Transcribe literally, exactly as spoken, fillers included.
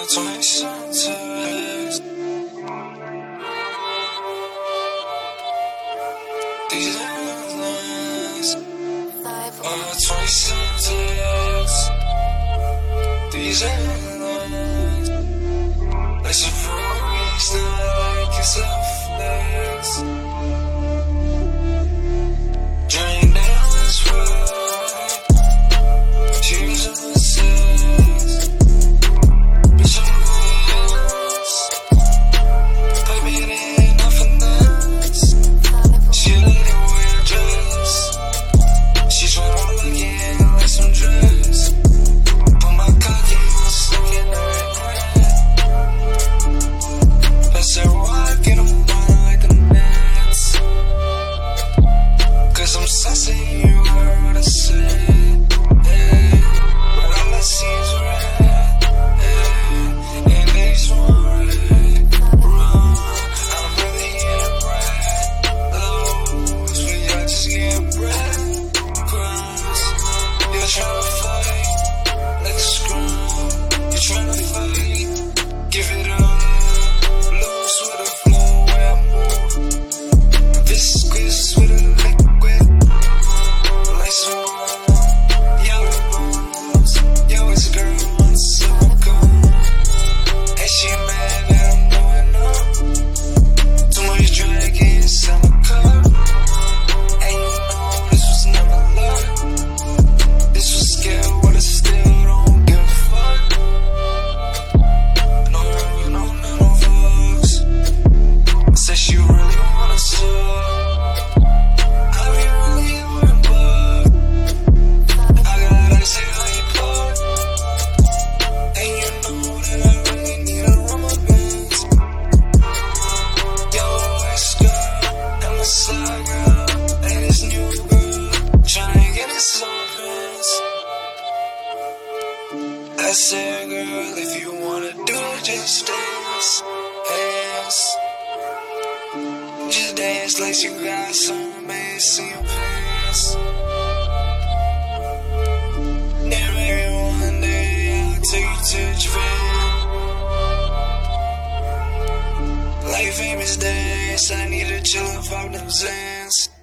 twenty sometimes. These headlines are twenty sometimes. These headlines like some police that like it's a flex. Drain down this road. She was on the sex. Bitch, I'm lost. Baby, it ain't nothing else. She let it wear a dress. She tryna look in like some dress. Put my cock in, stuck in the regret. Pass that rock, get 'em on like the Nets. Cause I'm sassy, you heard what I said. Yeah. But all I see is red. Yeah. And these one red. Run. I'm really in a bread. Lows, but y'all just get bread. Crumbs. You're tryna fight like a scrum. You're tryna fight. Give it up. Loose with a flow where I move. Viscous with a liquid. Like some yellow bones. Yo, it's a girl on the silicone. And she mad that I'm going up. Too much drag inside my cup. And you know this was never love. This was scared, but I still don't give a fuck. No, no, no, no fucks. Said she really wanna suck. I be really on a bug. I got ice in how you plug. And you know that I really need a rubber bands. Yo, West girl, and the side girl, and this new girl, tryna get his pants. I said, girl, if you wanna do it, just dance, dance. Just dance like you got some ass in your pants. Then maybe one day I'll take you to Japan. Like famous days, I need to chill off them Zans.